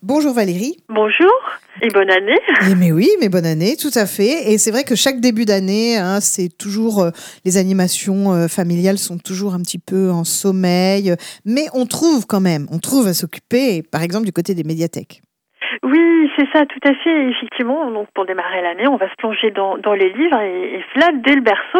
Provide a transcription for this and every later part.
Bonjour Valérie. Bonjour et bonne année. Mais oui, mais bonne année, tout à fait. Et c'est vrai que chaque début d'année, c'est toujours les animations familiales sont toujours un petit peu en sommeil, mais on trouve à s'occuper, par exemple du côté des médiathèques. Oui, c'est ça, tout à fait. Effectivement, donc pour démarrer l'année, on va se plonger dans les livres et cela dès le berceau.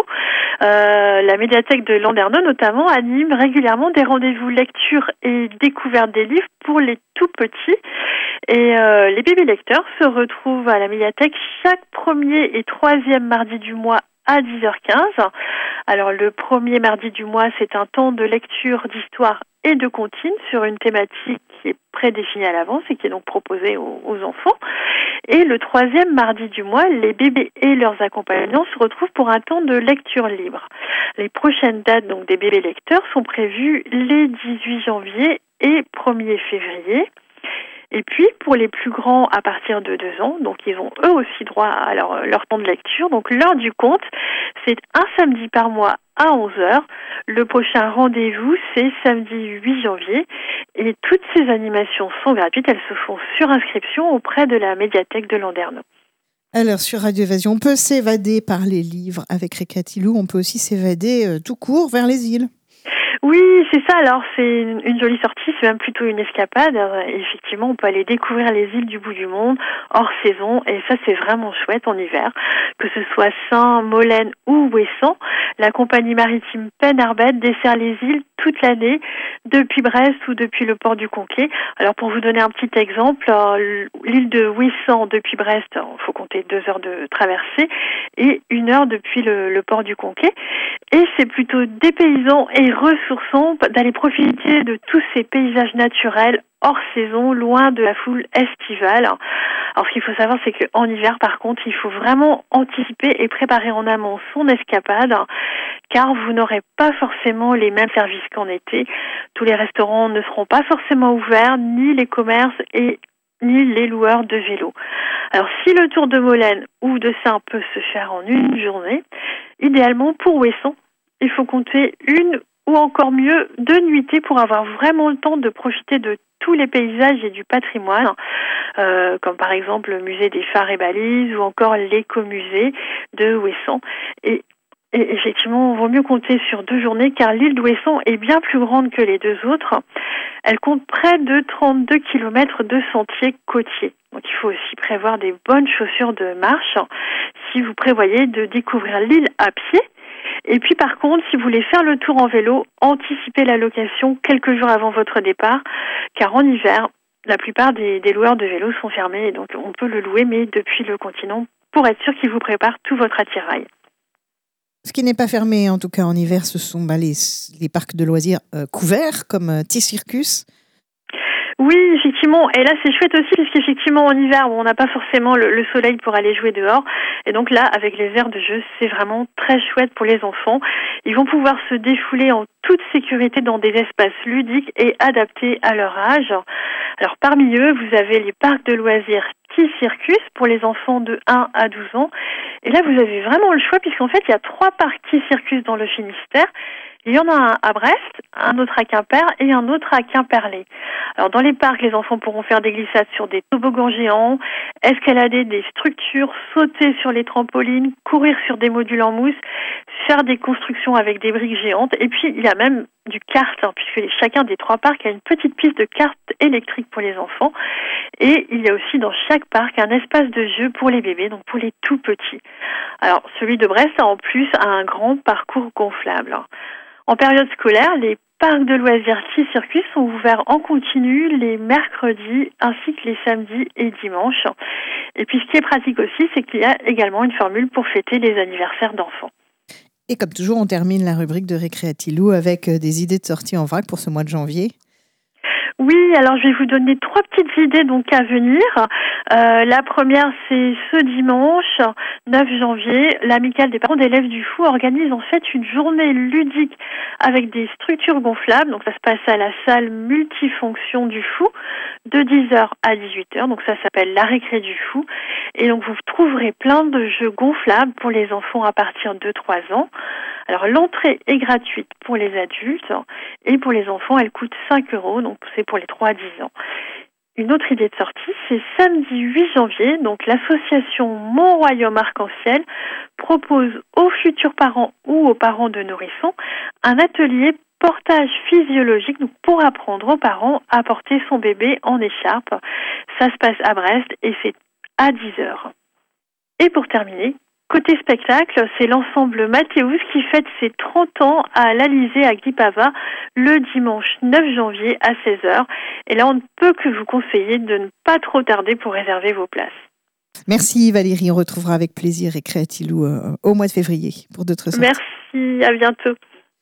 La médiathèque de Landerneau, notamment, anime régulièrement des rendez-vous lecture et découverte des livres pour les tout petits. Et les bébés lecteurs se retrouvent à la médiathèque chaque premier et troisième mardi du mois à 10h15. Alors le premier mardi du mois, c'est un temps de lecture, d'histoire et de comptines sur une thématique qui est prédéfinie à l'avance et qui est donc proposée aux enfants. Et le troisième mardi du mois, les bébés et leurs accompagnants se retrouvent pour un temps de lecture libre. Les prochaines dates donc des bébés lecteurs sont prévues les 18 janvier et 1er février. Et puis, pour les plus grands à partir de 2 ans, donc ils ont eux aussi droit à leur temps de lecture. Donc l'heure du conte, c'est un samedi par mois à 11h. Le prochain rendez-vous, c'est samedi 8 janvier. Et toutes ces animations sont gratuites. Elles se font sur inscription auprès de la médiathèque de Landerneau. Alors sur Radio Évasion, on peut s'évader par les livres avec Récréatilou, on peut aussi s'évader tout court vers les îles. Oui, c'est ça. Alors, c'est une jolie sortie, c'est même plutôt une escapade. Effectivement, on peut aller découvrir les îles du bout du monde, hors saison, et ça, c'est vraiment chouette en hiver. Que ce soit Saint, Molène ou Ouessant, la compagnie maritime Penarbet dessert les îles toute l'année, depuis Brest ou depuis le port du Conquet. Alors, pour vous donner un petit exemple, l'île de Ouessant depuis Brest, il faut compter 2 heures de traversée, et 1 heure depuis le port du Conquet. Et c'est plutôt dépaysant et ressourçant d'aller profiter de tous ces paysages naturels hors saison, loin de la foule estivale. Alors ce qu'il faut savoir, c'est qu'en hiver, par contre, il faut vraiment anticiper et préparer en amont son escapade, car vous n'aurez pas forcément les mêmes services qu'en été. Tous les restaurants ne seront pas forcément ouverts, ni les commerces ni les loueurs de vélos. Alors si le tour de Molène ou de Saint peut se faire en une journée, idéalement pour Ouessant, il faut compter 1 ou encore mieux 2 nuitées pour avoir vraiment le temps de profiter de tous les paysages et du patrimoine, comme par exemple le musée des phares et balises ou encore l'écomusée de Ouessant. Et effectivement, il vaut mieux compter sur 2 journées car l'île d'Ouessant est bien plus grande que les 2 autres. Elle compte près de 32 km de sentiers côtiers. Donc il faut aussi prévoir des bonnes chaussures de marche si vous prévoyez de découvrir l'île à pied. Et puis par contre, si vous voulez faire le tour en vélo, anticipez la location quelques jours avant votre départ, car en hiver, la plupart des loueurs de vélos sont fermés, et donc on peut le louer, mais depuis le continent, pour être sûr qu'il vous prépare tout votre attirail. Ce qui n'est pas fermé, en tout cas en hiver, ce sont les parcs de loisirs couverts, comme T-Circus. Oui, effectivement. Et là, c'est chouette aussi, puisqu'effectivement, en hiver, on n'a pas forcément le soleil pour aller jouer dehors. Et donc là, avec les aires de jeu, c'est vraiment très chouette pour les enfants. Ils vont pouvoir se défouler en toute sécurité dans des espaces ludiques et adaptés à leur âge. Alors, parmi eux, vous avez les parcs de loisirs T-Circus pour les enfants de 1 à 12 ans. Et là, vous avez vraiment le choix, puisqu'en fait, il y a 3 parcs T-Circus dans le Finistère. Il y en a un à Brest, un autre à Quimper et un autre à Quimperlé. Alors dans les parcs, les enfants pourront faire des glissades sur des toboggans géants, escalader des structures, sauter sur les trampolines, courir sur des modules en mousse, faire des constructions avec des briques géantes. Et puis il y a même du kart, puisque chacun des 3 parcs a une petite piste de kart électrique pour les enfants. Et il y a aussi dans chaque parc un espace de jeu pour les bébés, donc pour les tout petits. Alors celui de Brest a en plus un grand parcours gonflable. En période scolaire, les parcs de loisirs T-Circus sont ouverts en continu les mercredis ainsi que les samedis et dimanches. Et puis ce qui est pratique aussi, c'est qu'il y a également une formule pour fêter les anniversaires d'enfants. Et comme toujours, on termine la rubrique de Récréatilou avec des idées de sortie en vrac pour ce mois de janvier. Oui, alors je vais vous donner 3 petites idées donc à venir. La première, c'est ce dimanche 9 janvier, l'amicale des parents d'élèves du Fou organise en fait une journée ludique avec des structures gonflables. Donc ça se passe à la salle multifonction du Fou de 10h à 18h. Donc ça s'appelle la récré du Fou. Et donc vous trouverez plein de jeux gonflables pour les enfants à partir de 3 ans. Alors l'entrée est gratuite pour les adultes et pour les enfants, elle coûte 5 €, donc c'est pour les 3 à 10 ans. Une autre idée de sortie, c'est samedi 8 janvier, donc l'association Mon Royaume Arc-en-Ciel propose aux futurs parents ou aux parents de nourrissons un atelier portage physiologique pour apprendre aux parents à porter son bébé en écharpe. Ça se passe à Brest et c'est à 10h. Et pour terminer, côté spectacle, c'est l'ensemble Mathéus qui fête ses 30 ans à l'Alizé à Guipava le dimanche 9 janvier à 16h. Et là, on ne peut que vous conseiller de ne pas trop tarder pour réserver vos places. Merci Valérie, on retrouvera avec plaisir et Créatilou au mois de février pour d'autres sorties. Merci, à bientôt.